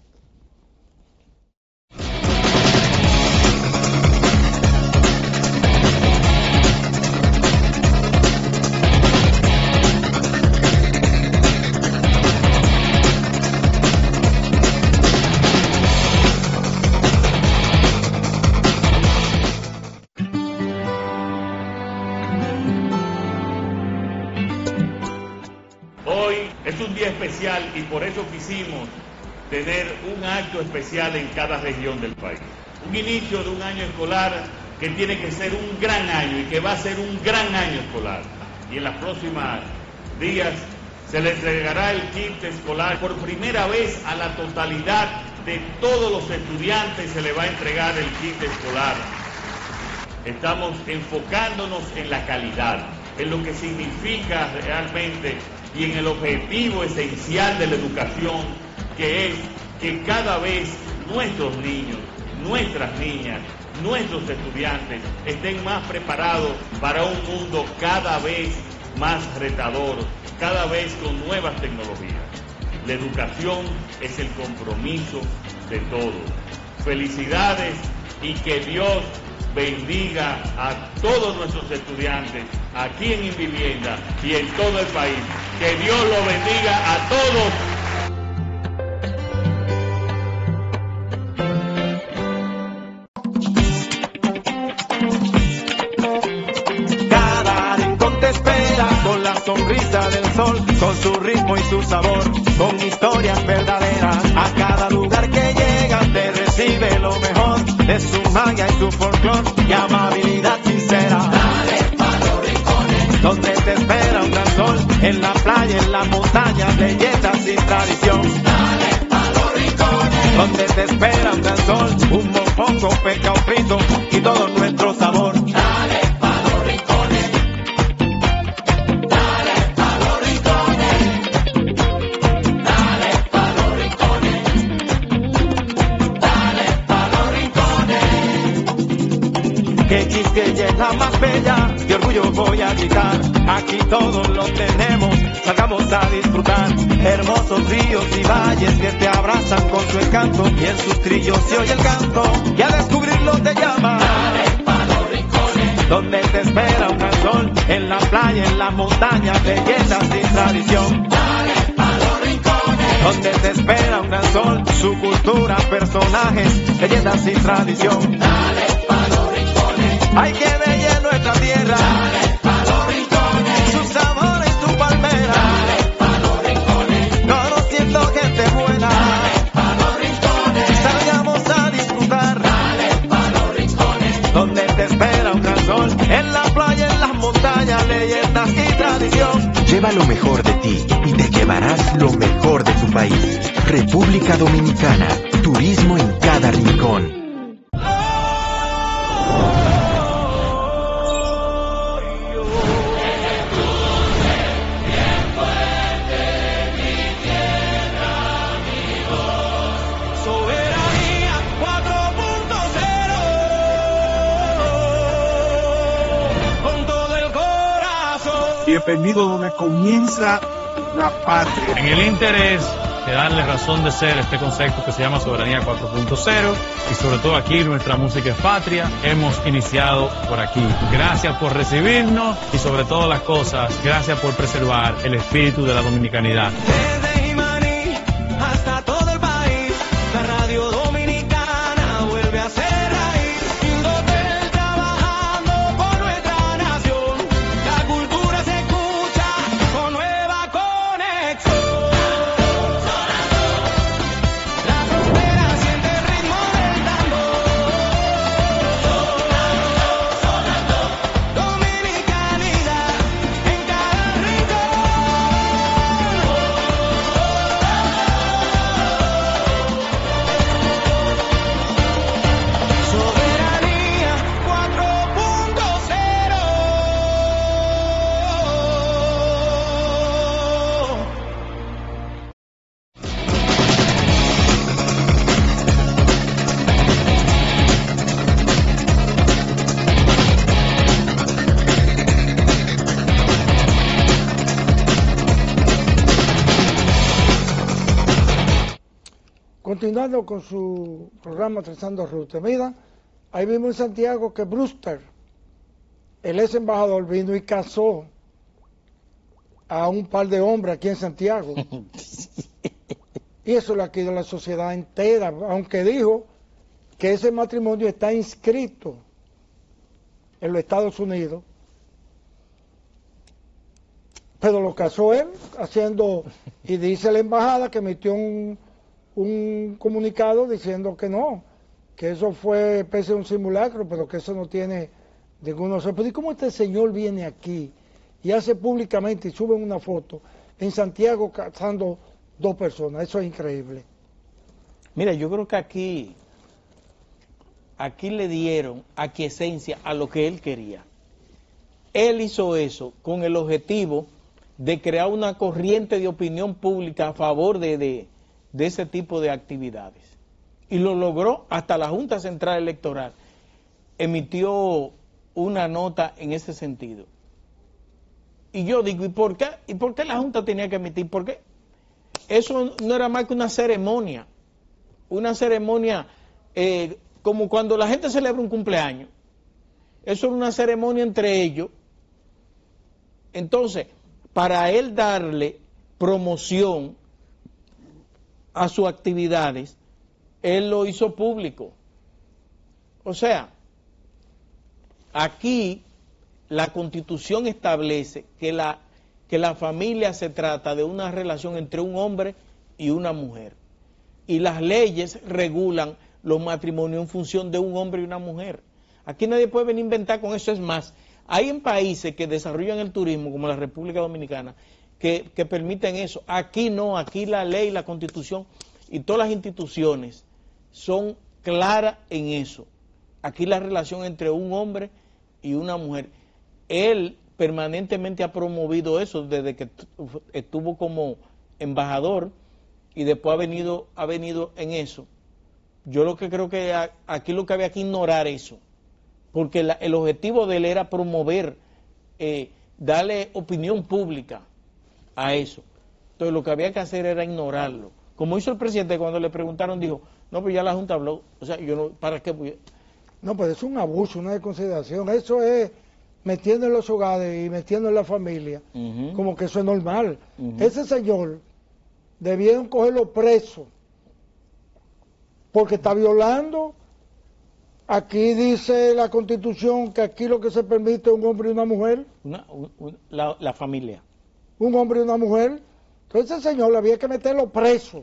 Es un día especial y por eso quisimos tener un acto especial en cada región del país. Un inicio de un año escolar que tiene que ser un gran año y que va a ser un gran año escolar. Y en los próximos días se le entregará el kit escolar. Por primera vez a la totalidad de todos los estudiantes se le va a entregar el kit escolar. Estamos enfocándonos en la calidad, en lo que significa realmente y en el objetivo esencial de la educación, que es que cada vez nuestros niños, nuestras niñas, nuestros estudiantes estén más preparados para un mundo cada vez más retador, cada vez con nuevas tecnologías. La educación es el compromiso de todos. Felicidades y que Dios bendiga a todos nuestros estudiantes aquí en Invivienda y en todo el país. Que Dios los bendiga a todos. Cada rincón te espera con la sonrisa del sol, con su ritmo y su sabor, con historias verdaderas. A cada lugar que llegas te recibe lo mejor de su magia y su folclor y amabilidad sincera. Dale pa' los rincones, donde te espera un gran sol, en la playa, en las montañas, leyendas y tradición. Dale pa' los rincones, donde te espera un gran sol, un mofongo, pescado frito y todo nuestro sabor. Dale pa' los rincones, dale pa' los rincones, dale pa' los rincones, dale pa' los rincones. Que Quisqueya es la más bella, de orgullo voy a gritar, aquí todos lo tenemos, salgamos a disfrutar. Hermosos ríos y valles que te abrazan con su encanto, y en sus trillos se oye el canto, y a descubrirlo te llama. Dale pa' los rincones, donde te espera un gran sol, en la playa, en las montañas, leyendas y tradición. Dale pa' los rincones, donde te espera un gran sol, su cultura, personajes, leyendas y tradición. Dale pa' los rincones, hay que bella nuestra tierra. Dale pa' los rincones, su sabor y su palmera. Dale pa' los rincones, conociendo gente buena. Dale pa' los rincones, salgamos a disfrutar. Dale pa' los rincones, donde te espera un gran sol, en la playa, en las montañas, leyendas y tradición. Lleva lo mejor de ti y te llevarás lo mejor de tu país. República Dominicana, turismo en cada rincón. Bienvenido donde comienza la patria. En el interés de darle razón de ser este concepto que se llama Soberanía cuatro punto cero y sobre todo aquí nuestra música es patria, hemos iniciado por aquí. Gracias por recibirnos y sobre todas las cosas, gracias por preservar el espíritu de la dominicanidad. Desde Jimaní hasta todo el país, la radio dominicana vuelve a ser raíz. Indotel trabajando por nuestra nación, la cultura se escucha con nueva conexión. La frontera siente el ritmo del tambor. Dominicanidad en cada rincón. Soberanía cuatro punto cero. Continuando con su programa Trazando Ruta, mira, ahí vimos en Santiago que Brewster, el ex embajador, vino y casó a un par de hombres aquí en Santiago. Y eso lo ha quedado la sociedad entera, aunque dijo que ese matrimonio está inscrito en los Estados Unidos, pero lo casó él haciendo, y dice la embajada que emitió un, un comunicado diciendo que no, que eso fue especie de un simulacro, pero que eso no tiene ninguno. Pero ¿y cómo este señor viene aquí y hace públicamente y sube una foto en Santiago casando dos personas? Eso es increíble. Mira, yo creo que aquí, aquí le dieron aquiescencia a lo que él quería. Él hizo eso con el objetivo de crear una corriente de opinión pública a favor de, de, de ese tipo de actividades. Y lo logró. Hasta la Junta Central Electoral emitió una nota en ese sentido. Y yo digo, ¿y por qué? ¿Y por qué la Junta tenía que emitir? ¿Por qué? Eso no era más que una ceremonia. Una ceremonia eh, como cuando la gente celebra un cumpleaños. Eso era una ceremonia entre ellos. Entonces, para él darle promoción a sus actividades, él lo hizo público. O sea, aquí la Constitución establece que la, que la familia se trata de una relación entre un hombre y una mujer. Y las leyes regulan los matrimonios en función de un hombre y una mujer. Aquí nadie puede venir a inventar con eso. Es más, hay en países que desarrollan el turismo, como la República Dominicana, que, que permiten eso. Aquí no, aquí la ley, la Constitución y todas las instituciones son claras en eso. Aquí la relación entre un hombre y una mujer. Él permanentemente ha promovido eso desde que estuvo como embajador y después ha venido, ha venido en eso. Yo lo que creo que aquí lo que había que ignorar eso, porque la, el objetivo de él era promover, eh, darle opinión pública a eso. Entonces lo que había que hacer era ignorarlo. Como hizo el presidente cuando le preguntaron, dijo, no, pues ya la Junta habló, o sea, yo no, ¿para qué? Voy a... No, pues es un abuso, una desconsideración. Eso es metiendo en los hogares y metiendo en la familia, uh-huh. Como que eso es normal. Uh-huh. Ese señor debieron cogerlo preso porque está violando. Aquí dice la Constitución que aquí lo que se permite es un hombre y una mujer. Una, un, un, la, la familia. Un hombre y una mujer. Entonces ese señor había que meterlo preso.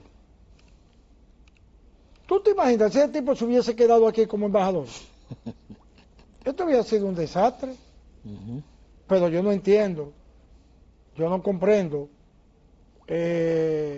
¿Tú te imaginas si ese tipo se hubiese quedado aquí como embajador? Esto había sido un desastre. Uh-huh. Pero yo no entiendo, yo no comprendo eh,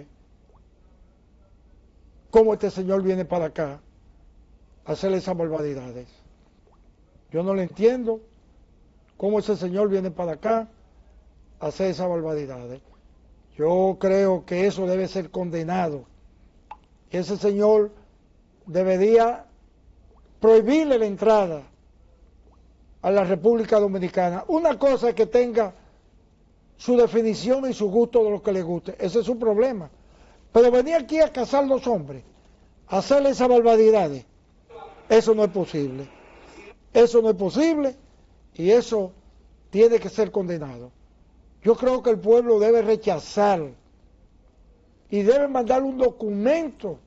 cómo este señor viene para acá a hacer esas barbaridades. Yo no lo entiendo cómo ese señor viene para acá a hacer esas barbaridades. Yo creo que eso debe ser condenado. Ese señor debería prohibirle la entrada a la República Dominicana. Una cosa es que tenga su definición y su gusto de lo que le guste. Ese es su problema. Pero venir aquí a cazar los hombres, a hacerle esas barbaridades, eso no es posible. Eso no es posible y eso tiene que ser condenado. Yo creo que el pueblo debe rechazar y debe mandar un documento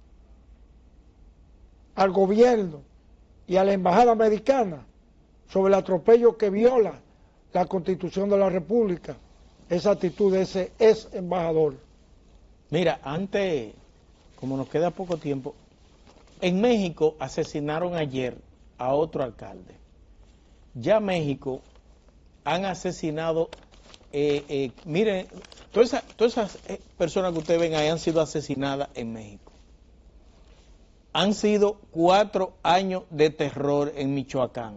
al gobierno y a la embajada americana sobre el atropello que viola la Constitución de la República, esa actitud de ese ex embajador. Mira, antes, como nos queda poco tiempo, en México asesinaron ayer a otro alcalde. Ya México han asesinado, eh, eh, miren, todas esas, todas esas personas que ustedes ven ahí han sido asesinadas en México. Han sido cuatro años de terror en Michoacán.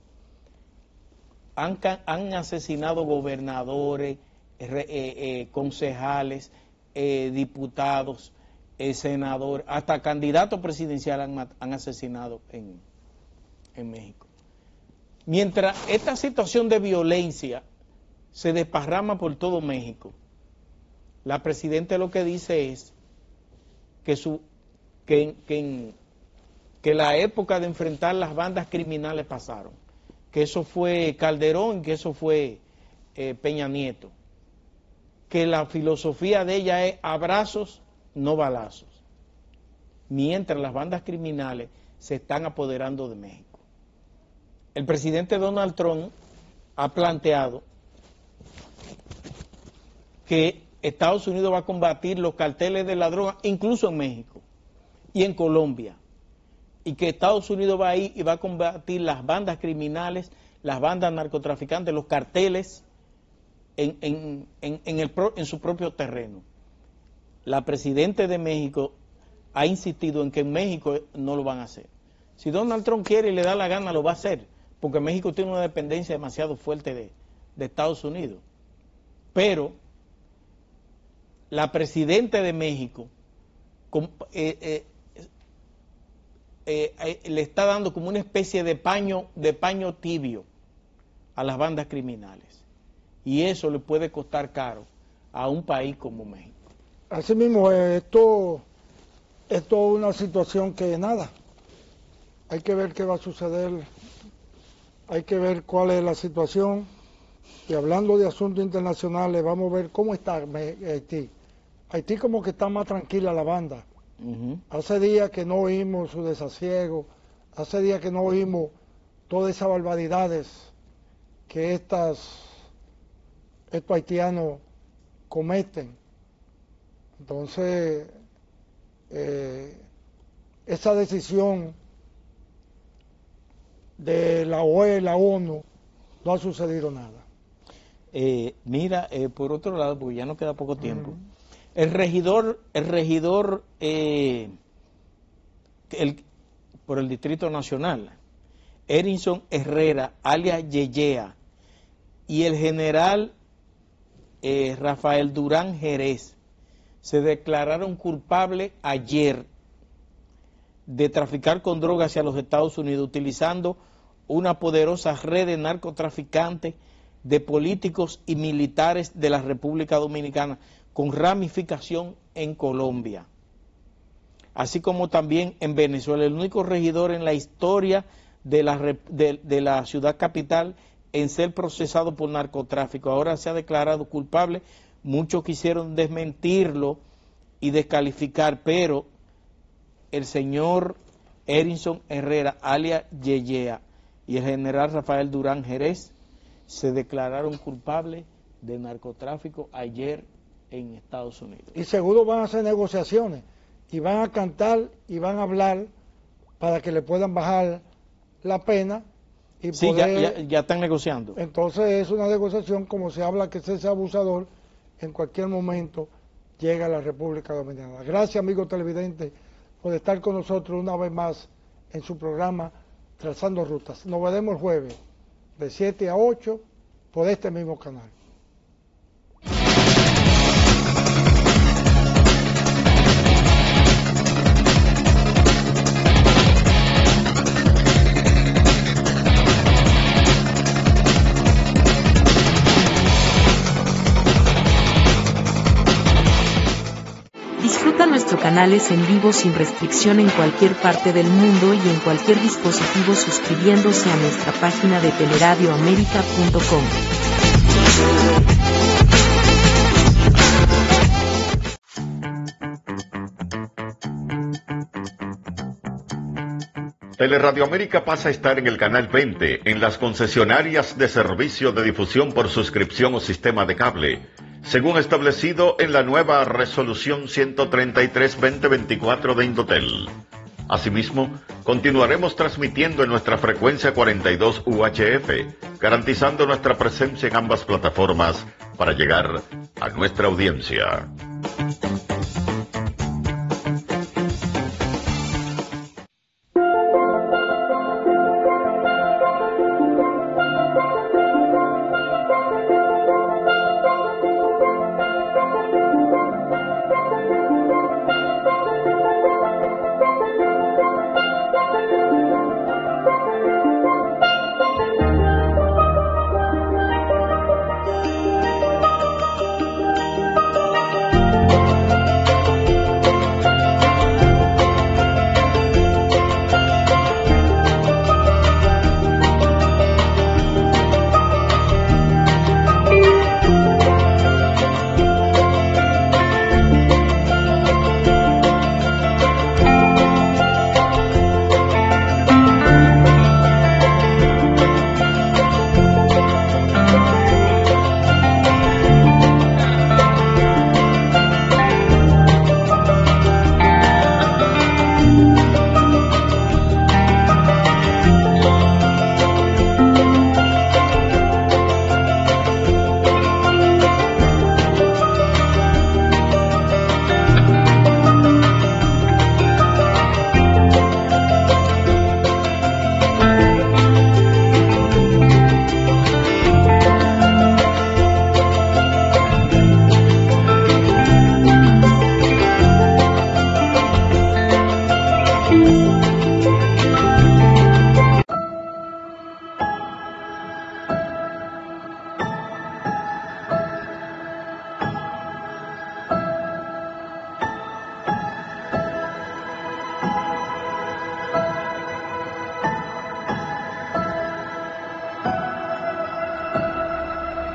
Han, han asesinado gobernadores, eh, eh, concejales, eh, diputados, eh, senadores, hasta candidatos presidenciales han, han asesinado en, en México. Mientras esta situación de violencia se desparrama por todo México, la presidenta lo que dice es que su que, que, que la época de enfrentar las bandas criminales pasaron, que eso fue Calderón, que eso fue eh, Peña Nieto, que la filosofía de ella es abrazos, no balazos, mientras las bandas criminales se están apoderando de México. El presidente Donald Trump ha planteado que Estados Unidos va a combatir los carteles de la droga, incluso en México y en Colombia, y que Estados Unidos va a ir y va a combatir las bandas criminales, las bandas narcotraficantes, los carteles en, en, en, en, el pro, en su propio terreno. La presidenta de México ha insistido en que en México no lo van a hacer. Si Donald Trump quiere y le da la gana, lo va a hacer, porque México tiene una dependencia demasiado fuerte de, de Estados Unidos. Pero la presidenta de México eh, eh, eh, eh, le está dando como una especie de paño, de paño tibio a las bandas criminales. Y eso le puede costar caro a un país como México. Así mismo, esto, esto es una situación que nada, hay que ver qué va a suceder, hay que ver cuál es la situación. Y hablando de asuntos internacionales, vamos a ver cómo está Haití. Haití como que está más tranquila la banda. Uh-huh. Hace días que no oímos su desasiego, hace días que no oímos todas esas barbaridades que estas, estos haitianos cometen. Entonces, eh, esa decisión de la O E, la ONU, no ha sucedido nada. Eh, mira, eh, por otro lado, porque ya no queda poco tiempo, uh-huh. el regidor, el regidor eh, el, por el Distrito Nacional, Erinson Herrera, alias Yeyea, y el general eh, Rafael Durán Jerez, se declararon culpables ayer de traficar con drogas hacia los Estados Unidos, utilizando una poderosa red de narcotraficantes, de políticos y militares de la República Dominicana, con ramificación en Colombia, así como también en Venezuela. El único regidor en la historia de la, de, de la ciudad capital en ser procesado por narcotráfico. Ahora se ha declarado culpable. Muchos quisieron desmentirlo y descalificar, pero el señor Erinson Herrera, alias Yeyea, y el general Rafael Durán Jerez se declararon culpables de narcotráfico ayer en Estados Unidos. Y seguro van a hacer negociaciones, y van a cantar y van a hablar para que le puedan bajar la pena. Y sí, poder... ya, ya, ya están negociando. Entonces es una negociación, como se habla que ese abusador en cualquier momento llega a la República Dominicana. Gracias, amigos televidentes, por estar con nosotros una vez más en su programa Trazando Rutas. Nos veremos el jueves de siete a ocho por este mismo canal. nuestros canales en vivo sin restricción en cualquier parte del mundo y en cualquier dispositivo suscribiéndose a nuestra página de teleradioamerica punto com. Teleradio América pasa a estar en el canal veinte en las concesionarias de servicio de difusión por suscripción o sistema de cable, según establecido en la nueva resolución ciento treinta y tres guión veinte veinticuatro de Indotel. Asimismo, continuaremos transmitiendo en nuestra frecuencia cuarenta y dos U H F, garantizando nuestra presencia en ambas plataformas para llegar a nuestra audiencia.